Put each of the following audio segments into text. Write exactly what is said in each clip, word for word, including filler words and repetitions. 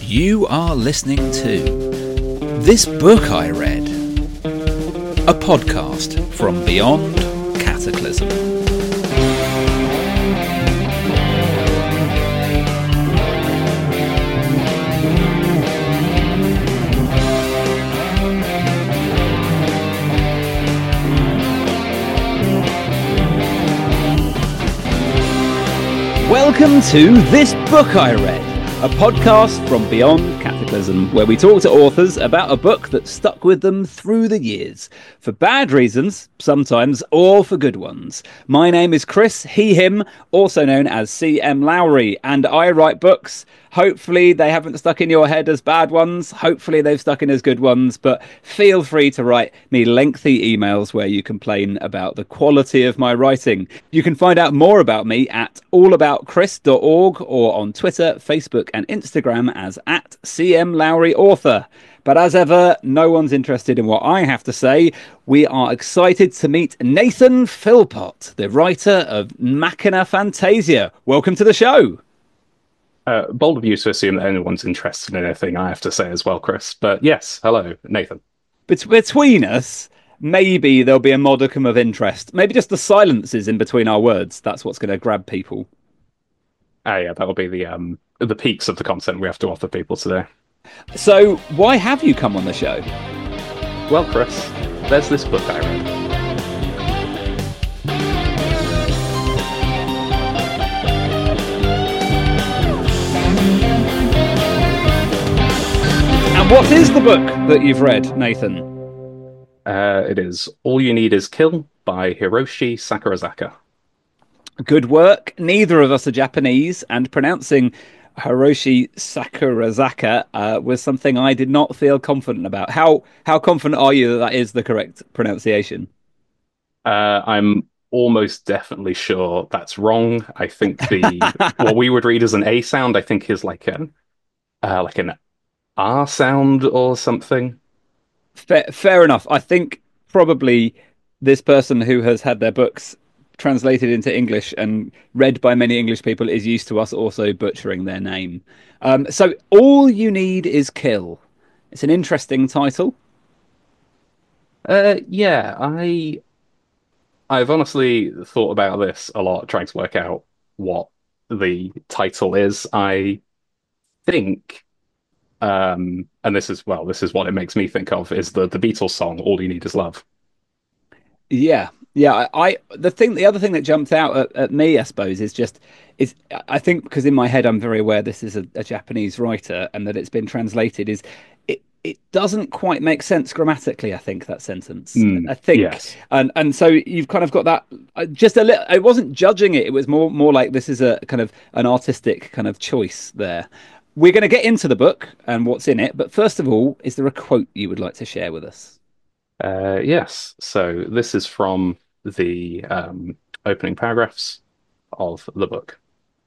You are listening to This Book I Read, a podcast from Beyond Cataclysm. Welcome to This Book I Read, a podcast from Beyond Cataclysm, where we talk to authors about a book that stuck with them through the years, for bad reasons, sometimes, or for good ones. My name is Chris, he, him, also known as C M Lowry, and I write books. Hopefully they haven't stuck in your head as bad ones, hopefully they've stuck in as good ones, but feel free to write me lengthy emails where you complain about the quality of my writing. You can find out more about me at all about chris dot org or on Twitter, Facebook and Instagram as at C M Lowry Author. But as ever, no one's interested in what I have to say. We are excited to meet Nathan Philpott, the writer of Machina Fantasia. Welcome to the show. Uh, bold of you to assume that anyone's interested in anything I have to say as well, Chris. But yes, hello, Nathan. Bet- between us, maybe there'll be a modicum of interest. Maybe just the silences in between our words. That's what's going to grab people. Ah, yeah, that'll be the um the peaks of the content we have to offer people today. So, why have you come on the show? Well, Chris, there's this book I read. And what is the book that you've read, Nathan? Uh, it is All You Need Is Kill by Hiroshi Sakurazaka. Good work. Neither of us are Japanese, and pronouncing Hiroshi Sakurazaka uh, was something I did not feel confident about. How how confident are you that that is the correct pronunciation? Uh, I'm almost definitely sure that's wrong. I think the what we would read as an A sound, I think, is like an uh, like an R sound or something. Fair, fair enough. I think probably this person who has had their books translated into English and read by many English people is used to us also butchering their name. Um, so All You Need Is Kill. It's an interesting title. Uh, yeah, I I've honestly thought about this a lot, trying to work out what the title is. I think, um, and this is well, this is what it makes me think of, is the the Beatles song "All You Need Is Love." Yeah, yeah. I, I the thing, the other thing that jumped out at, at me, I suppose, is just is I think because in my head I'm very aware this is a, a Japanese writer and that it's been translated. Is it? It doesn't quite make sense grammatically. I think that sentence. Mm, I think, yes. and and so you've kind of got that. uh, Just a little. I wasn't judging it. It was more more like this is a kind of an artistic kind of choice there. We're going to get into the book and what's in it, but first of all, is there a quote you would like to share with us? Uh, yes. So this is from the um, opening paragraphs of the book.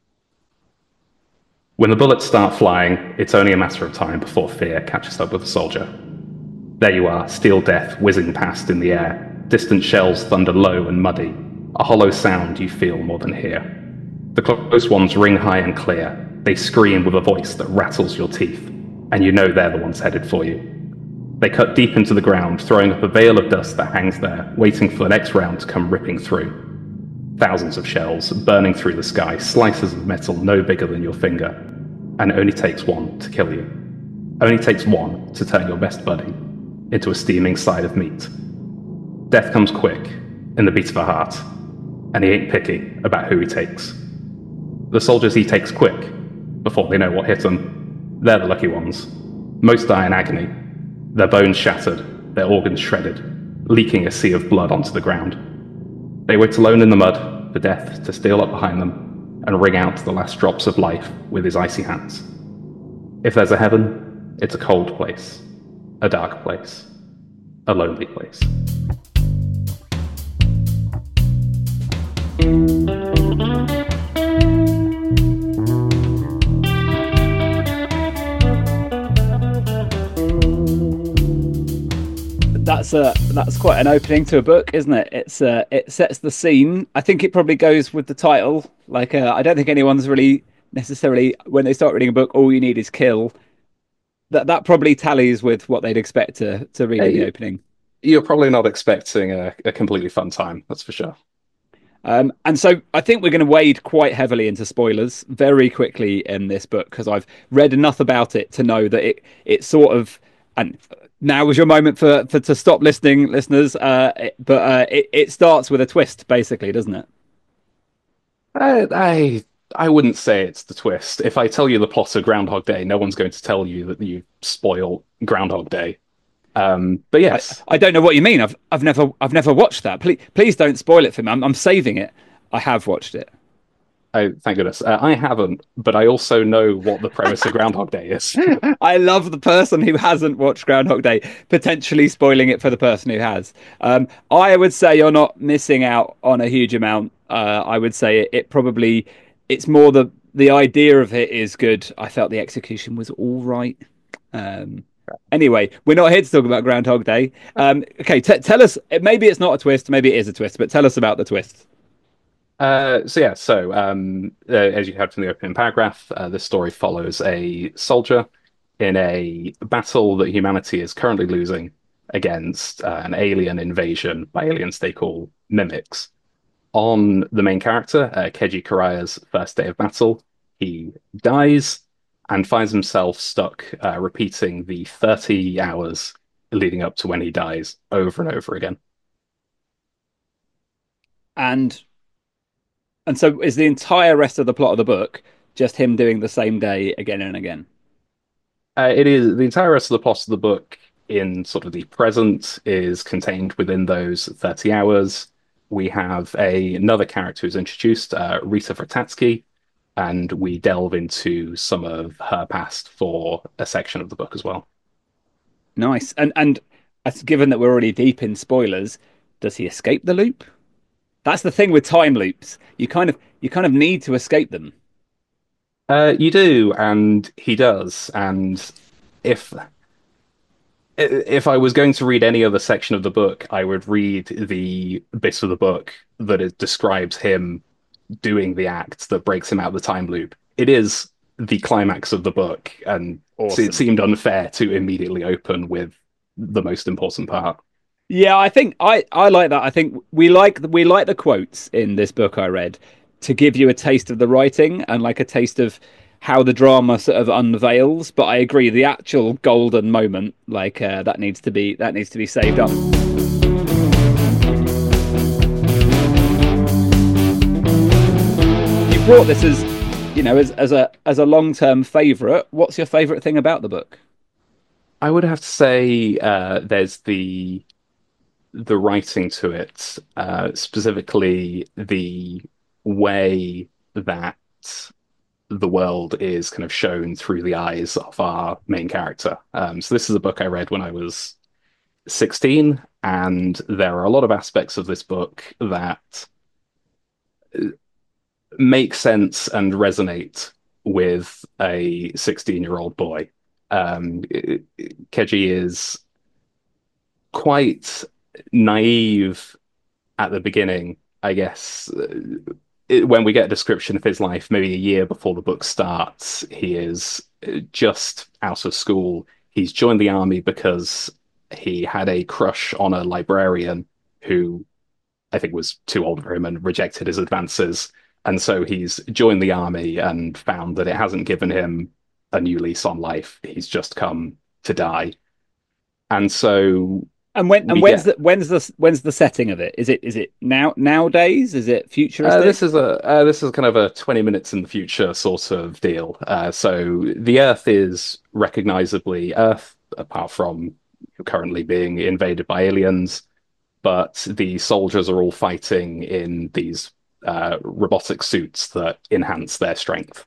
When the bullets start flying, it's only a matter of time before fear catches up with a soldier. There you are, steel death whizzing past in the air. Distant shells thunder low and muddy, a hollow sound you feel more than hear. The close ones ring high and clear. They scream with a voice that rattles your teeth, and you know they're the ones headed for you. They cut deep into the ground, throwing up a veil of dust that hangs there, waiting for the next round to come ripping through. Thousands of shells burning through the sky, slices of metal no bigger than your finger, and it only takes one to kill you. Only takes one to turn your best buddy into a steaming side of meat. Death comes quick, in the beat of a heart, and he ain't picky about who he takes. The soldiers he takes quick, before they know what hit them, they're the lucky ones. Most die in agony, their bones shattered, their organs shredded, leaking a sea of blood onto the ground. They wait alone in the mud for death to steal up behind them and wring out the last drops of life with his icy hands. If there's a heaven, it's a cold place, a dark place, a lonely place. That's a that's quite an opening to a book, isn't it? It's uh, it sets the scene. I think it probably goes with the title. Like, uh, I don't think anyone's really necessarily, when they start reading a book, all you need is kill. that that probably tallies with what they'd expect to to read at the Hey, opening. you're probably not expecting a, a completely fun time, that's for sure. Um, and so I think we're going to wade quite heavily into spoilers very quickly in this book because I've read enough about it to know that it it sort of and now was your moment for, for to stop listening, listeners. Uh, it, but uh, it it starts with a twist, basically, doesn't it? I, I I wouldn't say it's the twist. If I tell you the plot of Groundhog Day, no one's going to tell you that you spoil Groundhog Day. Um, but I, yes, I don't know what you mean. I've I've never I've never watched that. Please please don't spoil it for me. I'm I'm saving it. I have watched it. I thank goodness. Uh, I haven't, but I also know what the premise of Groundhog Day is. I love the person who hasn't watched Groundhog Day potentially spoiling it for the person who has. Um, I would say you're not missing out on a huge amount. Uh, I would say it, it probably it's more the the idea of it is good. I felt the execution was all right. Um, anyway, we're not here to talk about Groundhog Day. Um, okay, t- tell us. Maybe it's not a twist. Maybe it is a twist. But tell us about the twist. Uh, so yeah, so um, uh, as you heard from the opening paragraph, uh, this story follows a soldier in a battle that humanity is currently losing against uh, an alien invasion by aliens they call mimics. On the main character, uh, Keiji Karaya's first day of battle, he dies and finds himself stuck uh, repeating the thirty hours leading up to when he dies over and over again. And and so is the entire rest of the plot of the book just him doing the same day again and again? Uh, it is the entire rest of the plot of the book in sort of the present is contained within those thirty hours. We have a, another character who's introduced, uh, Rita Vratatsky, and we delve into some of her past for a section of the book as well. Nice. And and as given that we're already deep in spoilers, does he escape the loop? That's the thing with time loops. You kind of you kind of need to escape them. Uh, you do, and he does. And if if I was going to read any other section of the book, I would read the bit of the book that it describes him doing the act that breaks him out of the time loop. It is the climax of the book, and it Awesome. seemed unfair to immediately open with the most important part. Yeah, I think I I like that. I think we like we like the quotes in this book I read to give you a taste of the writing and like a taste of how the drama sort of unveils. But I agree, the actual golden moment, like uh, that needs to be that needs to be saved up. You brought this as you know as as a as a long term favorite. What's your favorite thing about the book? I would have to say uh, there's the the writing to it, uh, specifically the way that the world is kind of shown through the eyes of our main character. Um, so this is a book I read when I was sixteen, and there are a lot of aspects of this book that make sense and resonate with a sixteen year old boy. Um, Keji is quite naive at the beginning, I guess. It, when we get a description of his life, maybe a year before the book starts, he is just out of school. He's joined the army because he had a crush on a librarian who I think was too old for him and rejected his advances. And so he's joined the army and found that it hasn't given him a new lease on life. He's just come to die. And so And when and we when's the get when's the when's the setting of it? Is it is it now nowadays? Is it uh, this futuristic? is a uh, this is kind of a twenty minutes in the future sort of deal. Uh, so the Earth is recognizably Earth, apart from currently being invaded by aliens, but the soldiers are all fighting in these uh, robotic suits that enhance their strength.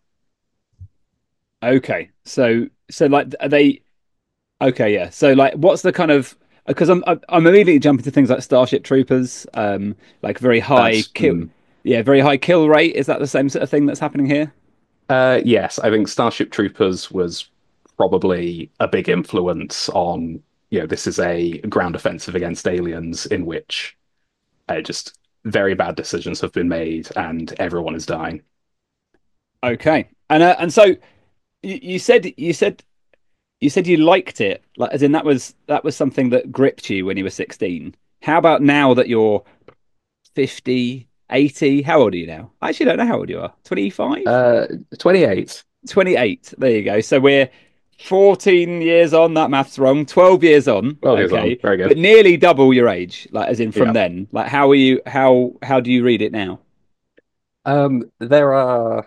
Okay, so so like are they okay? Yeah. So like, what's the kind of because I'm I'm I'm immediately jumping to things like Starship Troopers, um, like very high That's kill, mm, yeah, very high kill rate. Is that the same sort of thing that's happening here? uh, yes, I think Starship Troopers was probably a big influence on, you know, this is a ground offensive against aliens in which uh, just very bad decisions have been made and everyone is dying. Okay, and uh, and so you, you said you said you said you liked it, like as in that was that was something that gripped you when you were sixteen. How about now that you're fifty, eighty? How old are you now? I actually don't know how old you are. twenty-five? Uh, twenty-eight. twenty-eight. There you go. So we're fourteen years on. That math's wrong. twelve years on. twelve years on. Okay. Very But good. nearly double your age, like as in from Yeah. then. Like how are you how how do you read it now? Um, there are,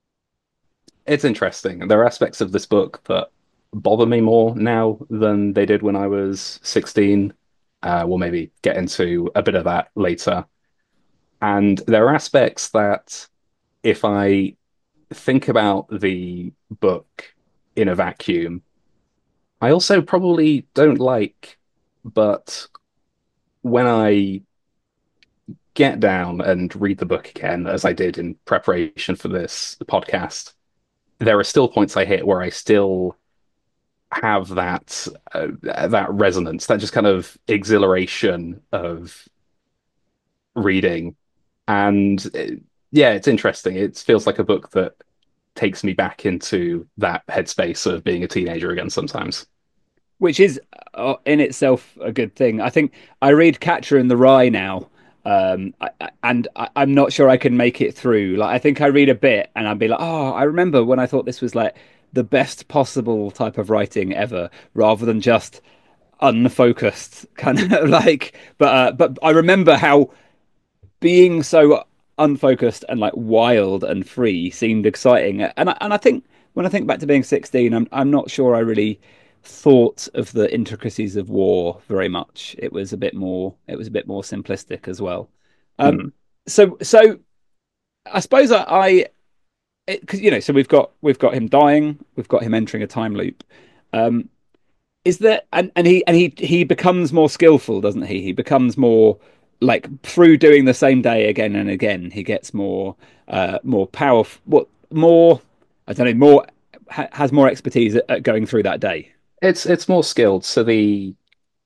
it's interesting. There are aspects of this book that bother me more now than they did when I was sixteen. Uh, we'll maybe get into a bit of that later. And there are aspects that, if I think about the book in a vacuum, I also probably don't like, but when I get down and read the book again, as I did in preparation for this podcast, there are still points I hit where I still have that uh, that resonance, that just kind of exhilaration of reading. And uh, yeah, it's interesting. It feels like a book that takes me back into that headspace of being a teenager again sometimes. Which is uh, in itself a good thing. I think I read Catcher in the Rye now, um, I, I- and I, I'm not sure I can make it through. Like I think I read a bit, and I'd be like, "Oh, I remember when I thought this was like the best possible type of writing ever," rather than just unfocused kind of like. But uh, but I remember how being so unfocused and like wild and free seemed exciting. And I, and I think when I think back to being sixteen, I'm I'm not sure I really thought of the intricacies of war very much. It was a bit more it was a bit more simplistic as well. Um, Hmm. so so I suppose I, I because you know so we've got we've got him dying, we've got him entering a time loop. Um, is there and, and he and he he becomes more skillful, doesn't he? He becomes more like through doing the same day again and again. He gets more uh more powerful, what more I don't know, more ha, has more expertise at, at going through that day. It's it's more skilled. So the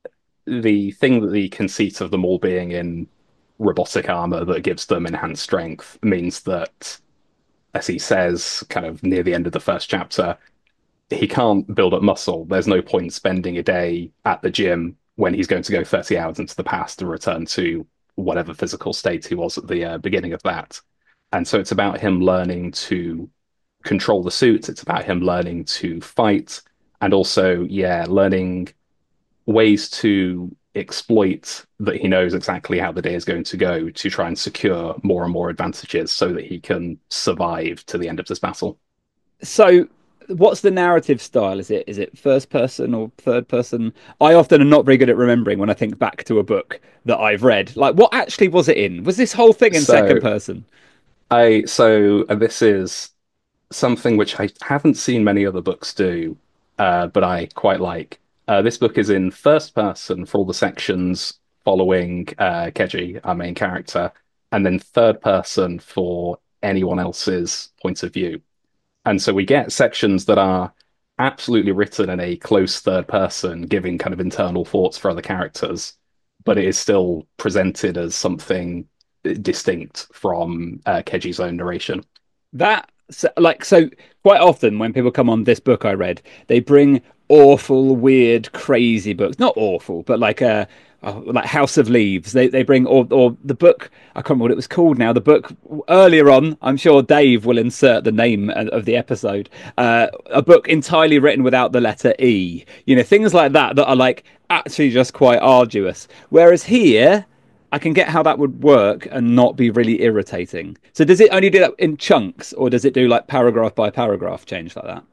the thing that the conceit of them all being in robotic armor that gives them enhanced strength means that, as he says, kind of near the end of the first chapter, he can't build up muscle. There's no point spending a day at the gym when he's going to go thirty hours into the past and return to whatever physical state he was at the uh, beginning of that. And so it's about him learning to control the suit. It's about him learning to fight, and also, yeah, learning ways to exploit that he knows exactly how the day is going to go to try and secure more and more advantages so that he can survive to the end of this battle. So what's the narrative style? Is it is it first person or third person? I often am not very good at remembering when I think back to a book that I've read. Like what actually was it in? Was this whole thing in second So person? I so and this is something which I haven't seen many other books do, uh, but I quite like. Uh, this book is in first person for all the sections following uh, Keji, our main character, and then third person for anyone else's point of view. And so we get sections that are absolutely written in a close third person, giving kind of internal thoughts for other characters, but it is still presented as something distinct from uh, Keji's own narration. That so, like so quite often when people come on this book I read, they bring awful, weird, crazy books. Not awful, but like a uh, like House of Leaves. They they bring or or the book I can't remember what it was called now. The book earlier on, I'm sure Dave will insert the name of the episode. Uh, a book entirely written without the letter E. You know, things like that that are like actually just quite arduous. Whereas here I can get how that would work and not be really irritating. So does it only do that in chunks, or does it do like paragraph by paragraph change like that?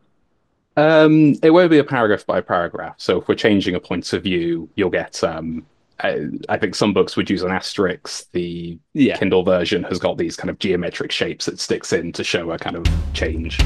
Um, it won't be a paragraph by paragraph. So if we're changing a point of view, you'll get. Um, I, I think some books would use an asterisk. The Yeah. Kindle version has got these kind of geometric shapes it sticks in to show a kind of change.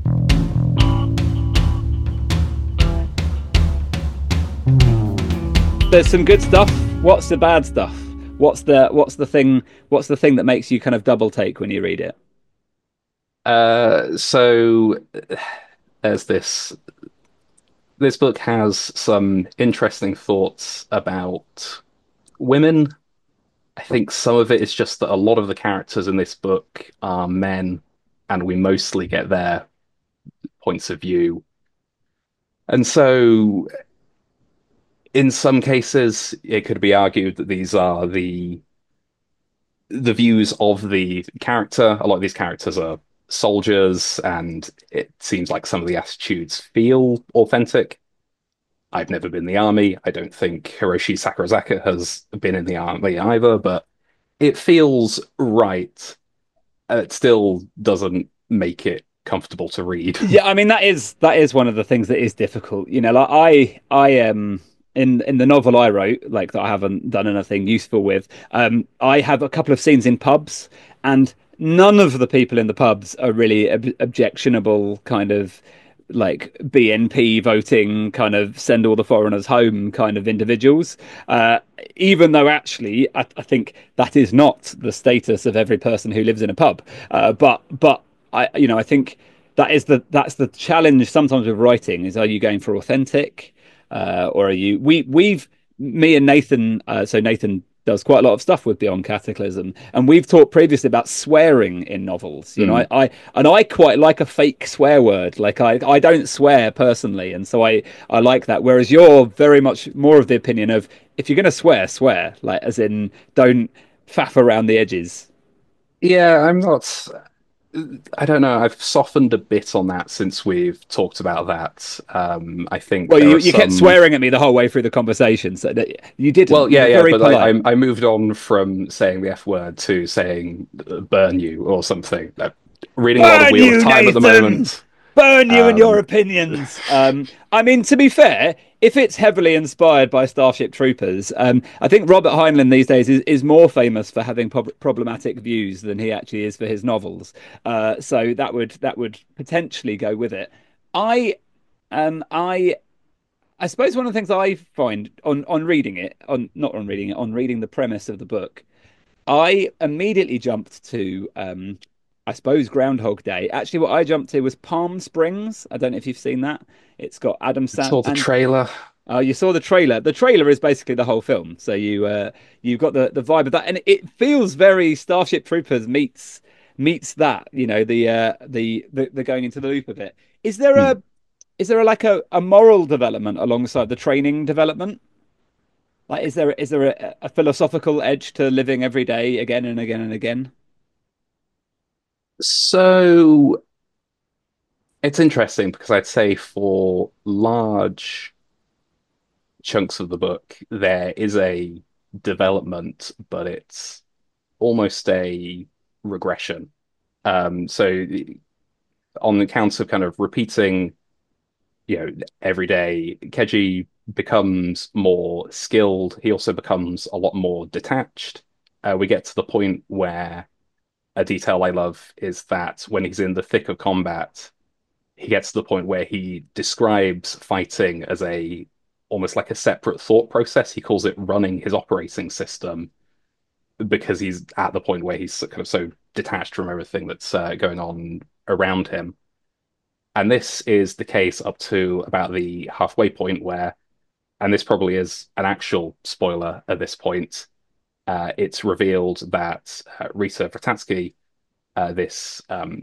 There's some good stuff. What's the bad stuff? What's the what's the thing what's the thing that makes you kind of double take when you read it? Uh, so there's this. This book has some interesting thoughts about women. I think some of it is just that a lot of the characters in this book are men, and we mostly get their points of view. And so, in some cases, it could be argued that these are the the views of the character. A lot of these characters are soldiers, and it seems like some of the attitudes feel authentic. I've never been in the army. I don't think Hiroshi Sakurazaka has been in the army either, but it feels right. It still doesn't make it comfortable to read. Yeah, I mean that is that is one of the things that is difficult. You know, like I I am in in the novel I wrote, like that I haven't done anything useful with. Um, I have a couple of scenes in pubs, and none of the people in the pubs are really ob objectionable kind of like B N P voting kind of send all the foreigners home kind of individuals. Uh, even though actually I, I think that is not the status of every person who lives in a pub. Uh, but but I you know I think that is the that's the challenge sometimes with writing is, are you going for authentic, uh, or are you we we've me and Nathan, uh, so Nathan does quite a lot of stuff with Beyond Cataclysm, and we've talked previously about swearing in novels. You know, I, Mm. I and I quite like a fake swear word. Like I I don't swear personally, and so I I like that. Whereas you're very much more of the opinion of, if you're going to swear, swear, like as in don't faff around the edges. Yeah, I'm not. I don't know. I've softened a bit on that since we've talked about that. Um, I think Well, there you, are you kept some. swearing at me the whole way through the conversation, so that you didn't. Well, You yeah, were yeah, very but I, polite. I I moved on from saying the F word to saying uh, burn you or something. Uh, reading a lot of Burn Wheel of you, Time at the Nathan! moment. Burn you and your Um, opinions. Um, I mean, to be fair, if it's heavily inspired by Starship Troopers, um, I think Robert Heinlein these days is, is more famous for having prob problematic views than he actually is for his novels. Uh, so that would that would potentially go with it. I um I I suppose one of the things I find on on reading it, on not on reading it, on reading the premise of the book, I immediately jumped to, um, I suppose, Groundhog Day. Actually, what I jumped to was Palm Springs. I don't know if you've seen that. It's got Adam I Sand saw the and trailer. uh, you saw the trailer. The trailer is basically the whole film. So you uh, you've got the the vibe of that, and it feels very Starship Troopers meets meets that. You know, the uh, the the, the going into the loop of it. Is there Hmm. a is there a, like a, a moral development alongside the training development? Like, is there is there a, a philosophical edge to living every day again and again and again? So it's interesting because I'd say for large chunks of the book, there is a development, but it's almost a regression. Um, so on the counts of kind of repeating, you know, every day, Keji becomes more skilled. He also becomes a lot more detached. Uh, we get to the point where a detail I love is that when he's in the thick of combat, he gets to the point where he describes fighting as a almost like a separate thought process. He calls it running his operating system because he's at the point where he's kind of so detached from everything that's uh, going on around him. And this is the case up to about the halfway point where, and this probably is an actual spoiler at this point, uh, it's revealed that uh, Rita Vratatsky, uh, this um,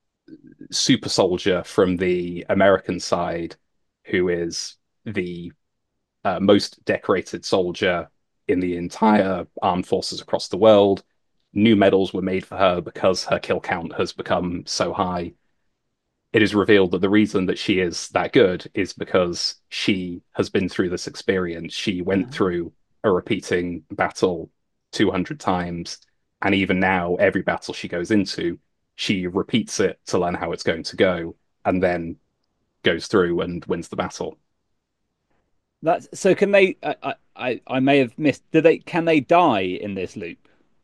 super soldier from the American side, who is the uh, most decorated soldier in the entire armed forces across the world. New medals were made for her because her kill count has become so high. It is revealed that the reason that she is that good is because she has been through this experience. She went through a repeating battle two hundred times. And even now, every battle she goes into, she repeats it to learn how it's going to go and then goes through and wins the battle. That's so. Can they? I, I I may have missed. Do they? Can they die in this loop?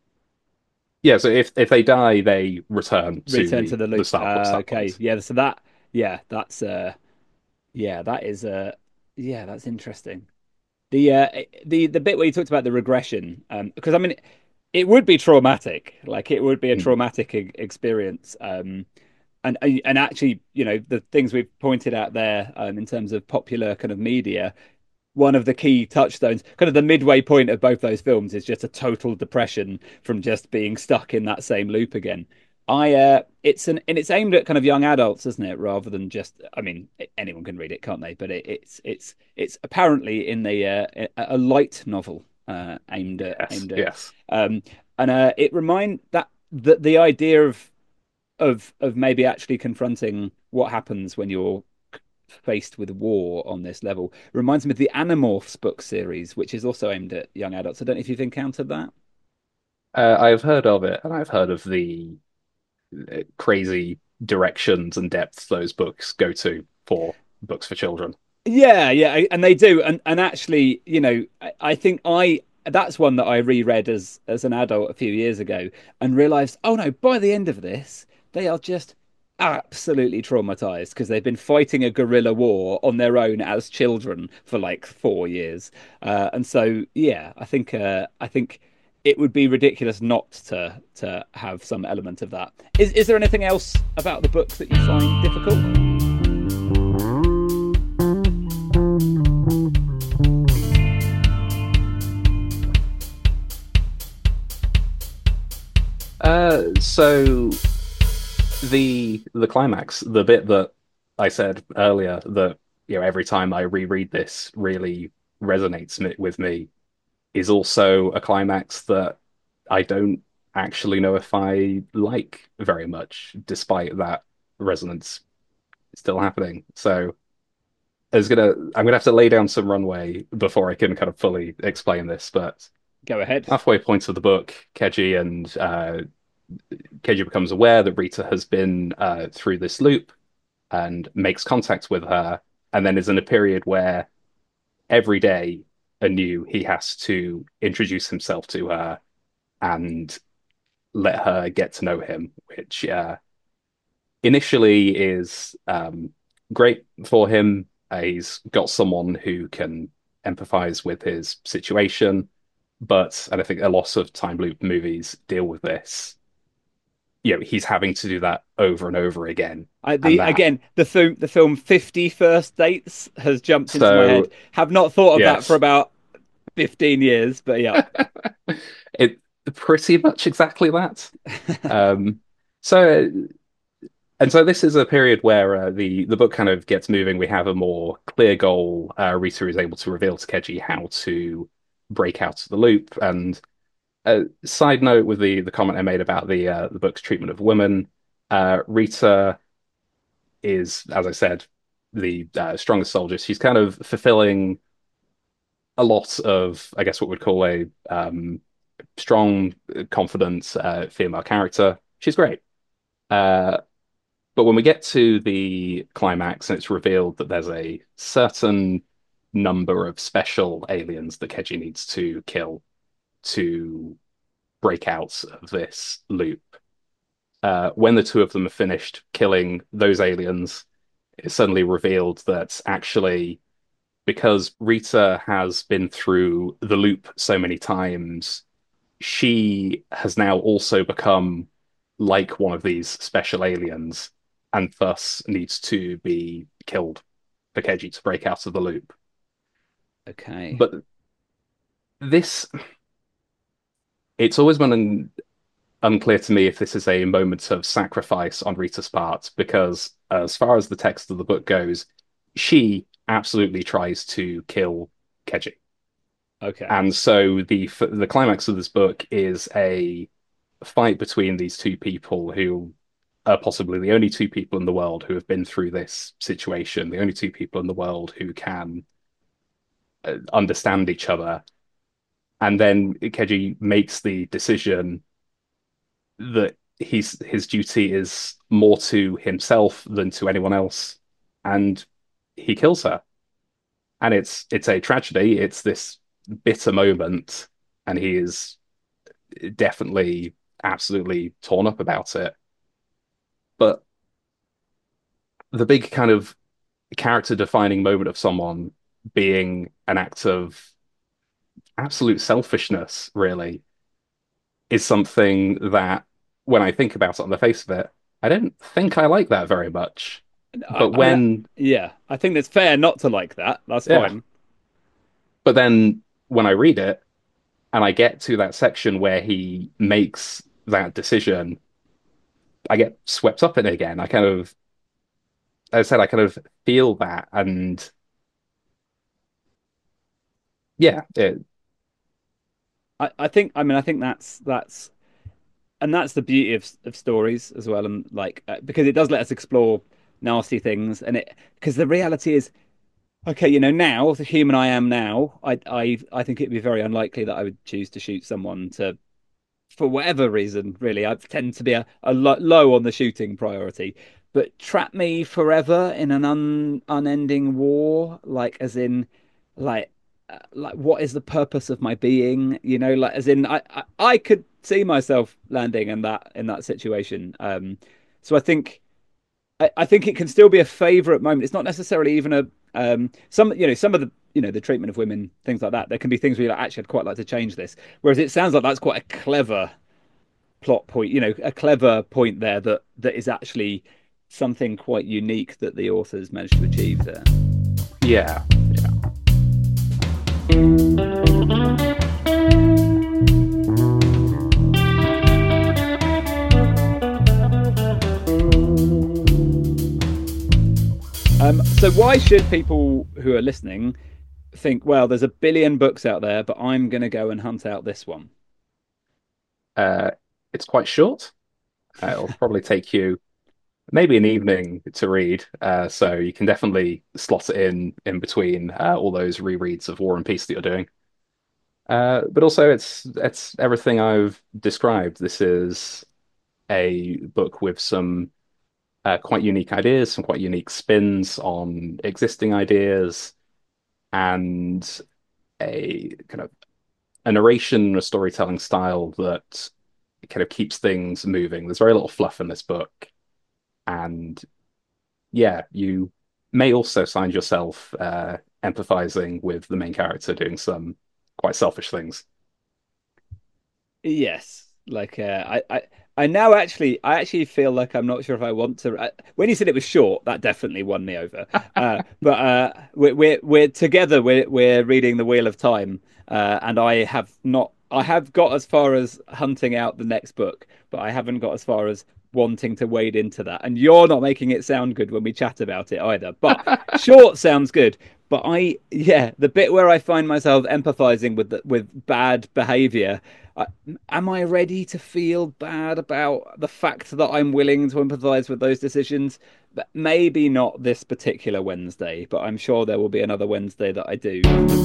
Yeah, so if, if they die, they return to Return the, to the the loop. start, Uh, start okay. point. Yeah. So that. Yeah. That's. Uh. Yeah. That is. Uh. Yeah. That's interesting. The. Uh. The. The bit where you talked about the regression. Um. Because I mean, it would be traumatic. Like it would be a Mm. traumatic e experience. Um. And and actually, you know, the things we've pointed out there, um, in terms of popular kind of media, one of the key touchstones, kind of the midway point of both those films, is just a total depression from just being stuck in that same loop again. I uh it's an and it's aimed at kind of young adults, isn't it? Rather than just, I mean, anyone can read it, can't they? But it, it's it's it's apparently in the uh, a, a light novel uh aimed at Yes, aimed at yes. um and uh it remind that the the idea of of of maybe actually confronting what happens when you're faced with war on this level reminds me of the Animorphs book series, which is also aimed at young adults. I don't know if you've encountered that. Uh, I've heard of it, and I've heard of the uh, crazy directions and depths those books go to for books for children. Yeah, yeah, and they do, and and actually, you know, I, I think I that's one that I reread as as an adult a few years ago and realized, oh no, by the end of this, they are just absolutely traumatized because they've been fighting a guerrilla war on their own as children for like four years, uh, and so yeah, I think uh, I think it would be ridiculous not to to have some element of that. Is is there anything else about the book that you find difficult? Uh, so the the climax, the bit that I said earlier that you know every time I reread this really resonates mi- with me is also a climax that I don't actually know if I like very much, despite that resonance still happening. So I was gonna I'm gonna have to lay down some runway before I can kind of fully explain this, but Go ahead. halfway point of the book, Keji and uh, Keiji becomes aware that Rita has been uh, through this loop and makes contact with her, and then is in a period where every day anew he has to introduce himself to her and let her get to know him, which uh, initially is um, great for him. Uh, he's got someone who can empathize with his situation, but and I think a lot of time loop movies deal with this. You know, he's having to do that over and over again, I, and the that again the film the film Fifty First Dates has jumped into my head. so Have not thought of that for yes, about fifteen years, but yeah. it pretty much exactly that. Um, so and so this is a period where uh, the the book kind of gets moving. We have a more clear goal. Uh, Rita is able to reveal to Keiji how to break out of the loop. And a side note with the the comment I made about the uh, the book's treatment of women, uh, Rita is, as I said, the uh, strongest soldier. She's kind of fulfilling a lot of, I guess, what we'd call a um, strong, confident uh, female character. She's great. Uh, But when we get to the climax and it's revealed that there's a certain number of special aliens that Keiji needs to kill to break out of this loop, uh, when the two of them are finished killing those aliens, it's suddenly revealed that actually, because Rita has been through the loop so many times, she has now also become like one of these special aliens and thus needs to be killed for Keiji to break out of the loop. Okay. But this, it's always been un- unclear to me if this is a moment of sacrifice on Rita's part, because as far as the text of the book goes, she absolutely tries to kill Keiji. Okay. And so the the climax of this book is a fight between these two people who are possibly the only two people in the world who have been through this situation, the only two people in the world who can uh, understand each other. And then Keiji makes the decision that he's, his duty is more to himself than to anyone else, and he kills her. And it's it's a tragedy. It's this bitter moment, and he is definitely absolutely torn up about it. But the big kind of character defining moment of someone being an act of absolute selfishness, really, is something that when I think about it on the face of it, I don't think I like that very much. I, But I mean, when, yeah, I think it's fair not to like that. That's yeah, fine. but then when I read it and I get to that section where he makes that decision, I get swept up in it again. I kind of, as I said, I kind of feel that, and yeah, it, I, I think I mean I think that's that's and that's the beauty of of stories as well, and like uh, because it does let us explore nasty things, and it because the reality is okay, you know, now the human I am now, I I I think it'd be very unlikely that I would choose to shoot someone to for whatever reason, really. I tend to be a, a lo low on the shooting priority. But trap me forever in an un unending war, like as in, like, uh, like what is the purpose of my being? You know, like as in, I, I I could see myself landing in that in that situation. Um, so I think I, I think it can still be a favorite moment. It's not necessarily even a um some you know some of the you know the treatment of women, things like that. There can be things where you're like, actually I'd quite like to change this. Whereas it sounds like that's quite a clever plot point, you know, a clever point there that that is actually something quite unique that the authors managed to achieve there. yeah, yeah. Um, so why should people who are listening think, well, there's a billion books out there, but I'm going to go and hunt out this one? Uh, it's quite short. Uh, it'll probably take you maybe an evening to read, uh, so you can definitely slot it in in between uh, all those rereads of War and Peace that you're doing. Uh, but also, it's it's everything I've described. This is a book with some uh, quite unique ideas, some quite unique spins on existing ideas, and a kind of a narration, a storytelling style that kind of keeps things moving. There's very little fluff in this book, and yeah, you may also find yourself uh, empathizing with the main character doing some quite selfish things. Yes, like uh, I, I, I now actually, I actually feel like I'm not sure if I want to. I, when you said it was short, that definitely won me over. Uh, but uh, we're, we're we're together. We're we're reading The Wheel of Time, uh, and I have not. I have got as far as hunting out the next book, but I haven't got as far as wanting to wade into that. And you're not making it sound good when we chat about it either. But short sounds good. But I, yeah, the bit where I find myself empathizing with the, with bad behavior, I, am I ready to feel bad about the fact that I'm willing to empathize with those decisions? But maybe not this particular Wednesday, but I'm sure there will be another Wednesday that I do.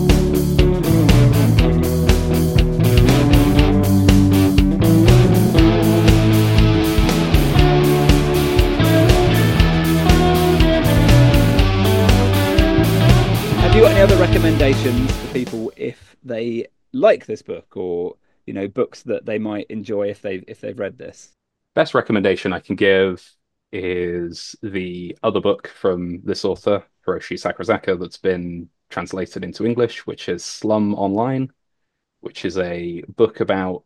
Have you got any other recommendations for people if they like this book, or you know books that they might enjoy if they if they've read this? Best recommendation I can give is the other book from this author, Hiroshi Sakurazaka, that's been translated into English, which is Slum Online, which is a book about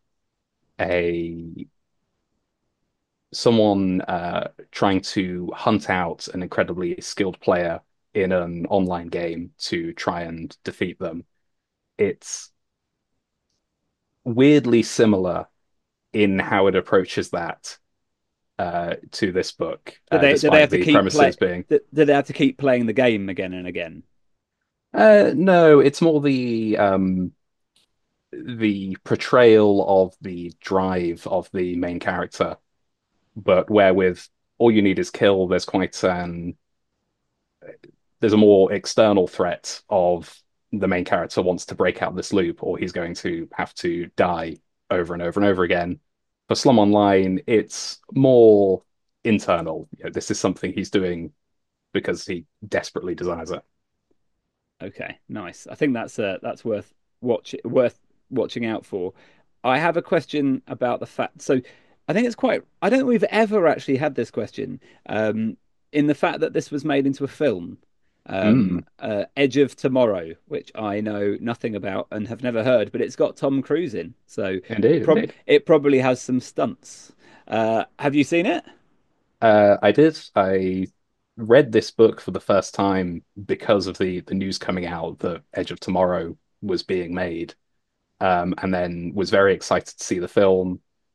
a someone uh, trying to hunt out an incredibly skilled player in an online game to try and defeat them. It's weirdly similar in how it approaches that uh, to this book, Do uh, they do they despite have to the keep play? premises being. Do, do they have to keep playing the game again and again? Uh, no, it's more the um, the portrayal of the drive of the main character, but where with all you need is kill, there's quite an there's a more external threat of the main character wants to break out this loop, or he's going to have to die over and over and over again. For Slum Online, it's more internal. You know, this is something he's doing because he desperately desires it. Okay, nice. I think that's uh, that's worth watch worth watching out for. I have a question about the fact. So I think it's quite. I don't think we've ever actually had this question. Um, in the fact that this was made into a film, um, Mm, uh, Edge of Tomorrow, which I know nothing about and have never heard, but it's got Tom Cruise in, so indeed, it prob indeed. it probably has some stunts. Uh, have you seen it? Uh, I did. I read this book for the first time because of the the news coming out that Edge of Tomorrow was being made, um, and then was very excited to see the film.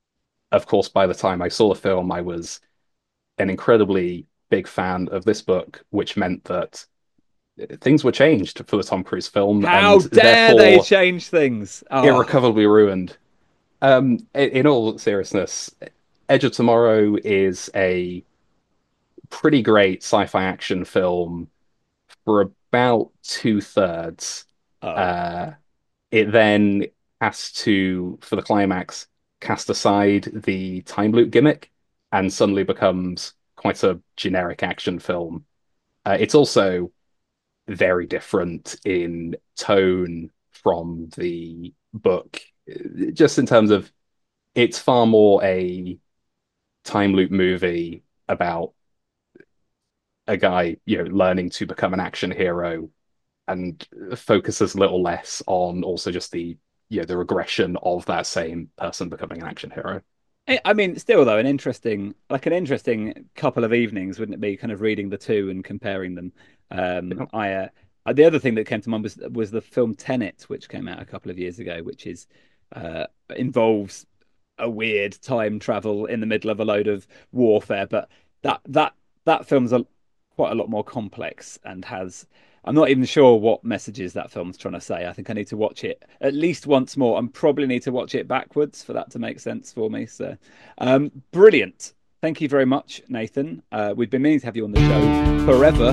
of course, by the time I saw the film, I was an incredibly big fan of this book, which meant that things were changed for the Tom Cruise film How and dare they therefore change things? Oh, irrecoverably ruined. Um, in, in all seriousness, Edge of Tomorrow is a pretty great sci-fi action film for about two thirds. oh. Uh, it then has to, for the climax, cast aside the time loop gimmick and suddenly becomes quite a generic action film. Uh, it's also very different in tone from the book, just in terms of it's far more a time loop movie about a guy, you know, learning to become an action hero and focuses a little less on also just the, you know, the regression of that same person becoming an action hero. I I mean, still though, an interesting, like an interesting couple of evenings, wouldn't it be? Kind of reading the two and comparing them. Um, I uh, uh, the other thing that came to mind was was the film Tenet, which came out a couple of years ago, which is uh, involves a weird time travel in the middle of a load of warfare. But that that that film's a, quite a lot more complex and has. I'm not even sure what messages that film's trying to say. I think I need to watch it at least once more and probably need to watch it backwards for that to make sense for me. So, um, brilliant. Thank you very much, Nathan. Uh, we've been meaning to have you on the show forever.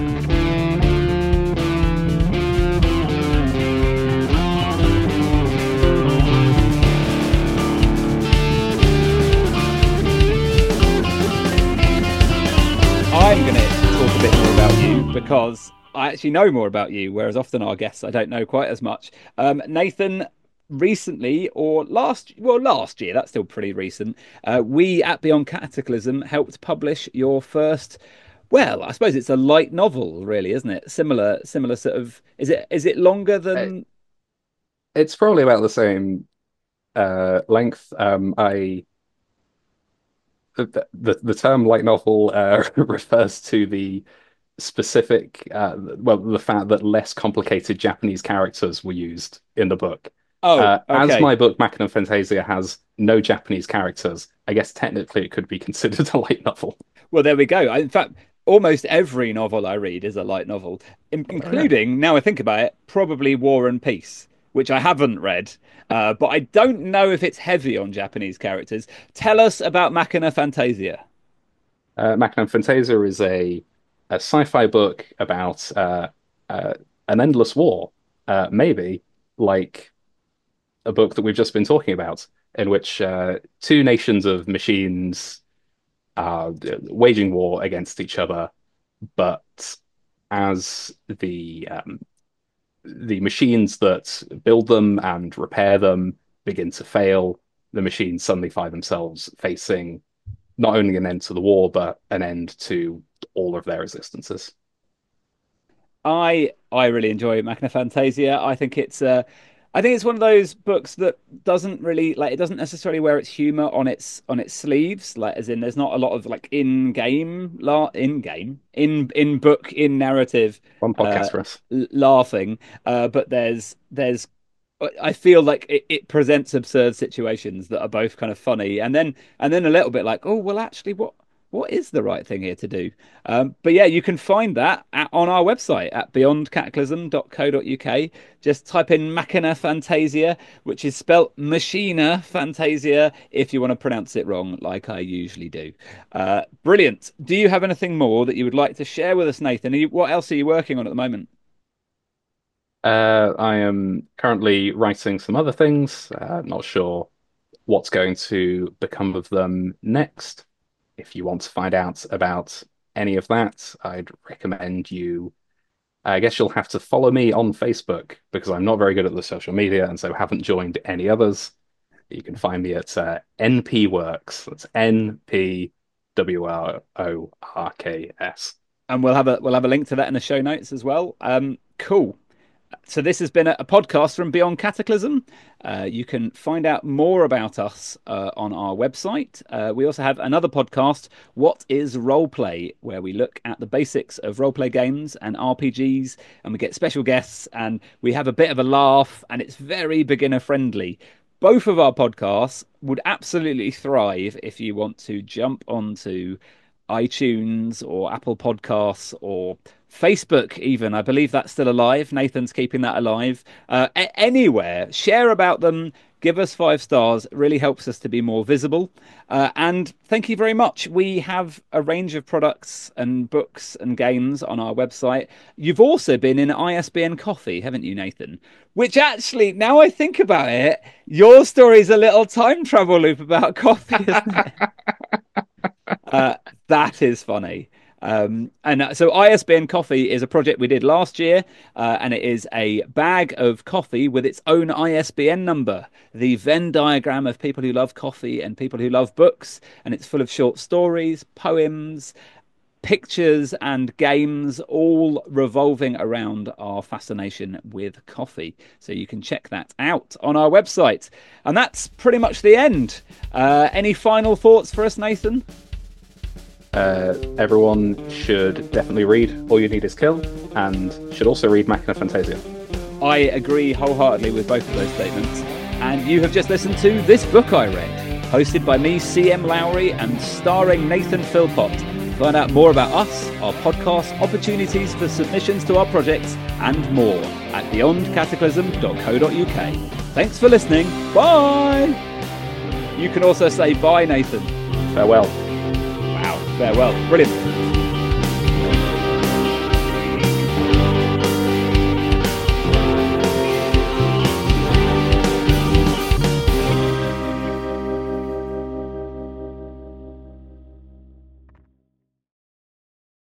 I'm going to talk a bit more about you because I actually know more about you, whereas often our guests I don't know quite as much. Um, Nathan, recently or last, well, last year, that's still pretty recent. Uh, we at Beyond Cataclysm helped publish your first. Well, I suppose it's a light novel, really, isn't it? Similar, similar sort of. Is it? Is it longer It, than? it's probably about the same uh, length. Um, I the, the the term light novel uh, refers to the specific, uh, well, the fact that less complicated Japanese characters were used in the book. Oh, Uh, as okay. my book Machina Fantasia has no Japanese characters, I guess technically it could be considered a light novel. Well, there we go. In fact, almost every novel I read is a light novel, in- Oh, yeah. including, now I think about it, probably War and Peace, which I haven't read. Uh, but I don't know if it's heavy on Japanese characters. Tell us about Machina Fantasia. Uh, Machina Fantasia is a, a sci-fi book about uh, uh, an endless war, uh, maybe like a book that we've just been talking about, in which uh, two nations of machines are waging war against each other, but as the um, the machines that build them and repair them begin to fail, the machines suddenly find themselves facing not only an end to the war, but an end to all of their existences. I I really enjoy Machina Fantasia. I think it's uh, I think it's one of those books that doesn't really like it doesn't necessarily wear its humor on its on its sleeves. Like as in, there's not a lot of like in game la in game in in book in narrative One uh, podcast for us. laughing. Uh, but there's there's I feel like it, it presents absurd situations that are both kind of funny and then and then a little bit like, oh well, actually, what what is the right thing here to do? Um, but yeah, you can find that at, on our website at beyond cataclysm dot co dot uk. Just type in Machina Fantasia, which is spelt Machina Fantasia, if you want to pronounce it wrong, like I usually do. Uh, brilliant. Do you have anything more that you would like to share with us, Nathan? Are you, what else are you working on at the moment? Uh, I am currently writing some other things. Uh, not sure what's going to become of them next. If you want to find out about any of that, I'd recommend you. I guess you'll have to follow me on Facebook because I'm not very good at the social media and so haven't joined any others. You can find me at uh, N P Works. That's N P W R O R K S. And we'll have a we'll have a link to that in the show notes as well. Um, cool. So this has been a, a podcast from Beyond Cataclysm. Uh, you can find out more about us uh, on our website. Uh, we also have another podcast, What is Roleplay, where we look at the basics of roleplay games and R P Gs, and we get special guests, and we have a bit of a laugh, and it's very beginner friendly. both of our podcasts would absolutely thrive if you want to jump onto iTunes or Apple Podcasts or Facebook, even. I believe that's still alive. Nathan's keeping that alive. Uh, a- anywhere, share about them. Give us five stars. It really helps us to be more visible. Uh, and thank you very much. We have a range of products and books and games on our website. You've also been in I S B N Coffee, haven't you, Nathan? Which actually, now I think about it, your story's a little time travel loop about coffee, isn't it? uh, that is funny. Um, and uh, so I S B N Coffee is a project we did last year, uh, and it is a bag of coffee with its own I S B N number, the Venn diagram of people who love coffee and people who love books, and it's full of short stories, poems, pictures and games, all revolving around our fascination with coffee. So you can check that out on our website. And that's pretty much the end. Uh, any final thoughts for us, Nathan? Uh, everyone should definitely read All You Need Is Kill, and should also read Machina Fantasia. I agree wholeheartedly with both of those statements. And you have just listened to This Book I Read, hosted by me, C M Lowry, and starring Nathan Philpott. Find out more about us, our podcast, opportunities for submissions to our projects, and more at beyond cataclysm dot co dot uk. Thanks for listening. Bye! You can also say bye, Nathan. Farewell. Wow, farewell. Brilliant.